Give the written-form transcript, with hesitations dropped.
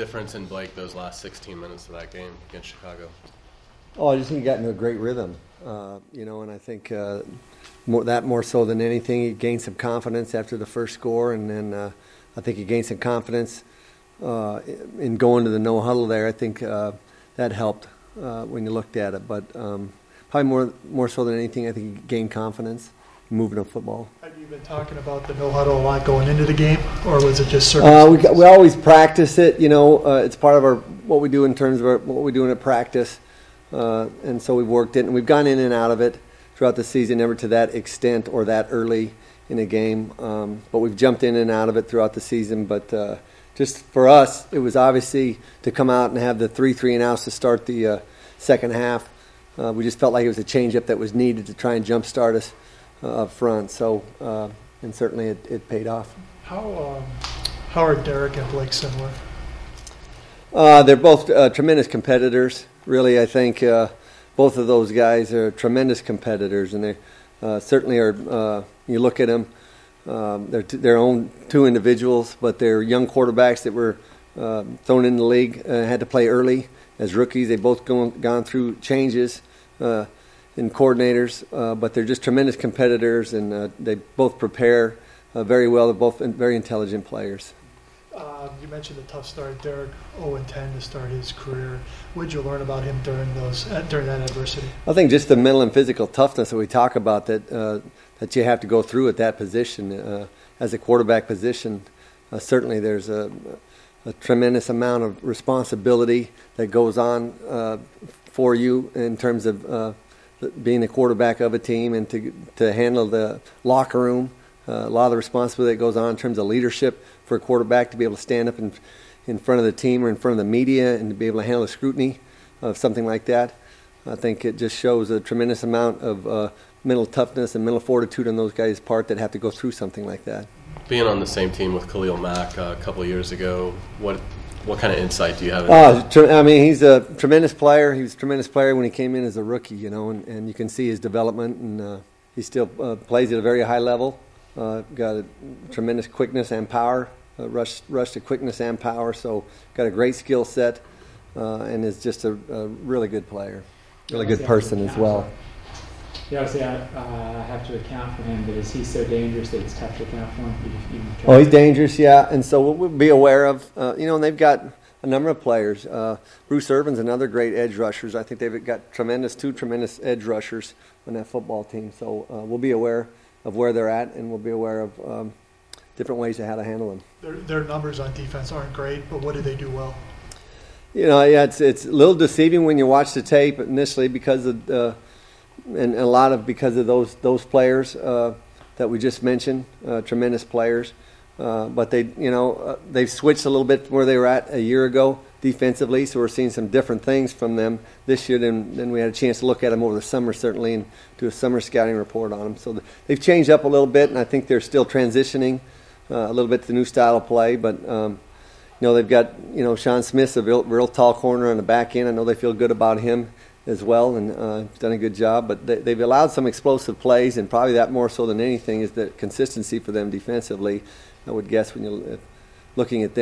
difference in Blake those last 16 minutes of that game against Chicago? Oh, I just think he got into a great rhythm, and I think more so than anything, he gained some confidence after the first score, and then I think he gained some confidence in going to the no huddle there. I think that helped when you looked at it, but probably more so than anything, I think he gained confidence moving on football. Have you been talking about the no huddle a lot going into the game, or was it just circumstances? We always practice it. It's part of what we do in terms of what we do in practice. And so we've worked it, and we've gone in and out of it throughout the season, never to that extent or that early in a game. But we've jumped in and out of it throughout the season. But just for us, it was obviously to come out and have the 3 and outs to start the second half. We just felt like it was a change-up that was needed to try and jumpstart us up front. So, and certainly it paid off. How are Derek and Blake similar? They're both tremendous competitors. Really, I think both of those guys are tremendous competitors, and they certainly are. You look at them; they're their own two individuals, but they're young quarterbacks that were thrown in the league, had to play early as rookies. They both gone through changes in coordinators, but they're just tremendous competitors, and they both prepare very well. They're both very intelligent players. You mentioned the tough start. Derek 0-10 to start his career. What did you learn about him during that adversity? I think just the mental and physical toughness that we talk about that you have to go through at that position as a quarterback position. Certainly, there's a tremendous amount of responsibility that goes on for you in terms of being the quarterback of a team and to handle the locker room. A lot of the responsibility that goes on in terms of leadership for a quarterback to be able to stand up in front of the team or in front of the media and to be able to handle the scrutiny of something like that. I think it just shows a tremendous amount of mental toughness and mental fortitude on those guys' part that have to go through something like that. Being on the same team with Khalil Mack a couple of years ago, what kind of insight do you have? He's a tremendous player. He was a tremendous player when he came in as a rookie, and you can see his development, and he still plays at a very high level. Got a tremendous quickness and power, rush to quickness and power. So got a great skill set, and is just a really good player, really good person as well. You obviously have to account for him, but is he so dangerous that it's tough to account for him? He's dangerous, yeah, and so we'll be aware of. And they've got a number of players. Bruce Irvin's another great edge rushers. I think they've got two tremendous edge rushers on that football team. So we'll be aware of where they're at, and we'll be aware of different ways of how to handle them. Their numbers on defense aren't great, but what do they do well? It's a little deceiving when you watch the tape initially because of and a lot of because of those players that we just mentioned, tremendous players. But they've switched a little bit from where they were at a year ago defensively, so we're seeing some different things from them this year than we had a chance to look at them over the summer, certainly, and do a summer scouting report on them. So they've changed up a little bit, and I think they're still transitioning a little bit to the new style of play. But they've got Sean Smith's a real tall corner on the back end. I know they feel good about him as well, and he's done a good job. But they've allowed some explosive plays, and probably that more so than anything is the consistency for them defensively. I would guess when you're looking at them.